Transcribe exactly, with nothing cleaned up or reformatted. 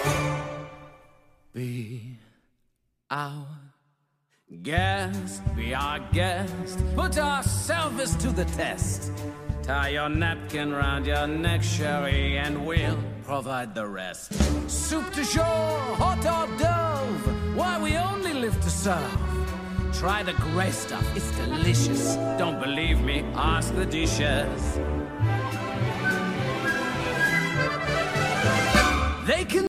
Be our guest, be our guest. Put our service to the test. Tie your napkin round your neck, Sherry, and we'll provide the rest. Soup du jour, hot hors d'oeuvre. Why, we only live to serve. Try the gray stuff, it's delicious. Don't believe me, ask the dishes. They can